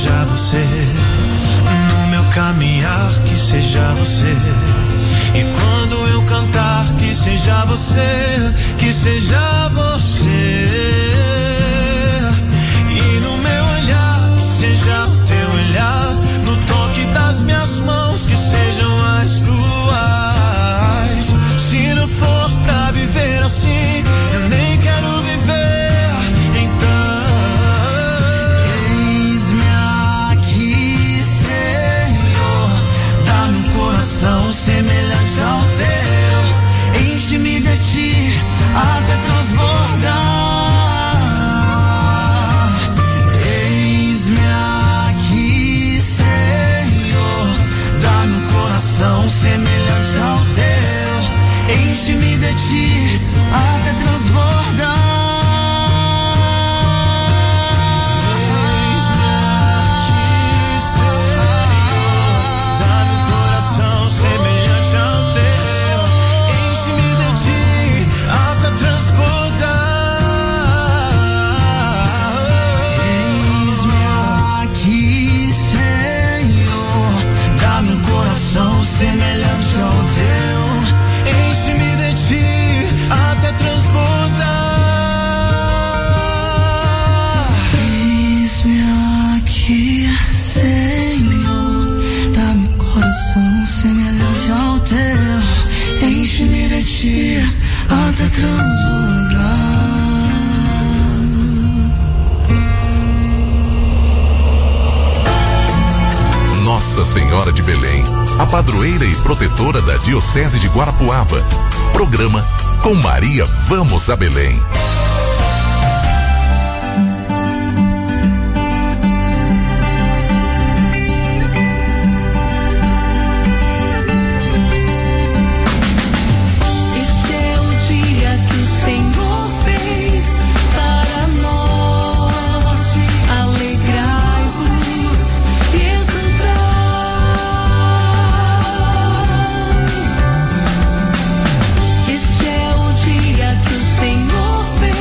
seja você. No meu caminhar, que seja você. E quando eu cantar, que seja você, que seja você. E no meu olhar, que seja o teu olhar. No toque das minhas mãos, que sejam as tuas. Se não for pra viver assim, eu nem quero viver. Então, eis-me aqui, Senhor. Dá-me um coração semelhante ao teu. Enche-me de ti até transbordar. Eis-me aqui, Senhor. Dá-me um coração semelhante ao teu. Enche-me de ti até transbordar. Eis-me aqui, Senhor. Dá-me um coração semelhante ao teu. Enche-me de ti até transbordar. Eis-me aqui, Senhor. Dá-me um coração semelhante ao teu. Enche-me de ti até transbordar. Eis-me aqui, Senhor. Dá-me um coração semelhante ao teu. Enche-me de ti até transbordar. Nossa Senhora de Belém, a padroeira e protetora da Diocese de Guarapuava. Programa Com Maria Vamos a Belém. Este é o dia que o Senhor fez para nós. Alegrai-vos e exultai. Este é o dia que o Senhor fez.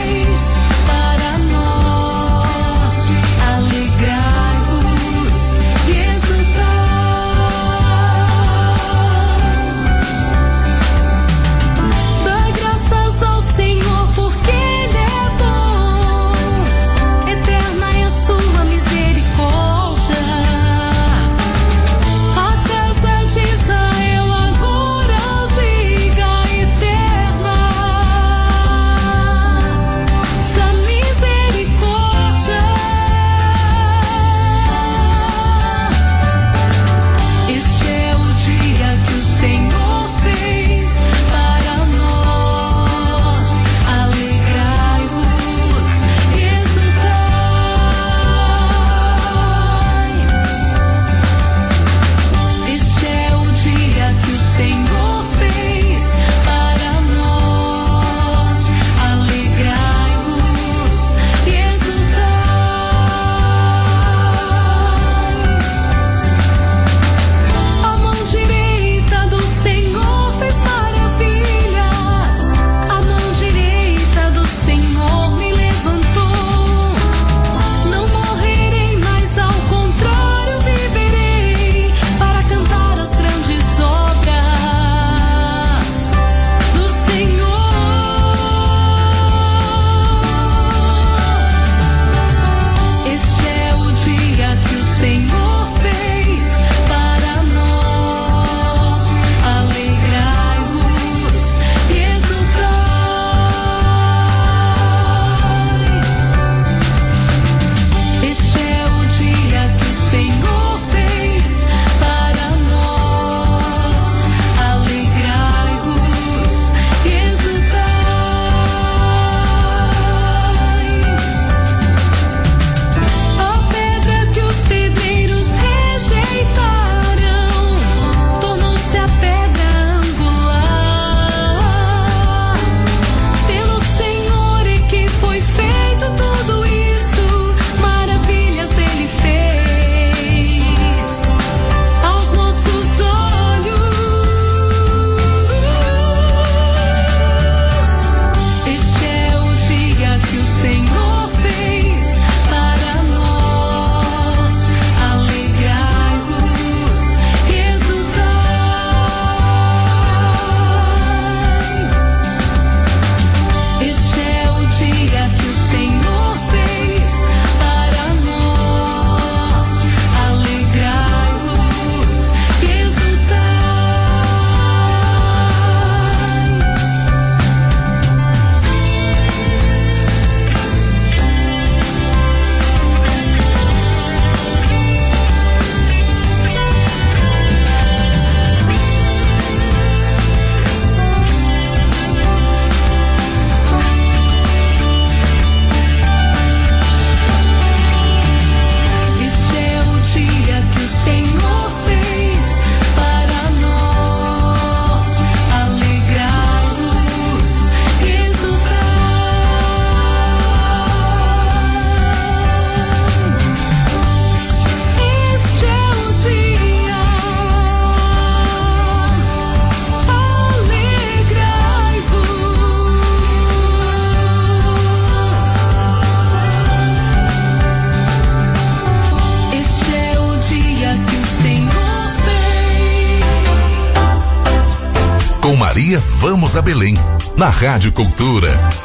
Maria Vamos a Belém, na Rádio Cultura.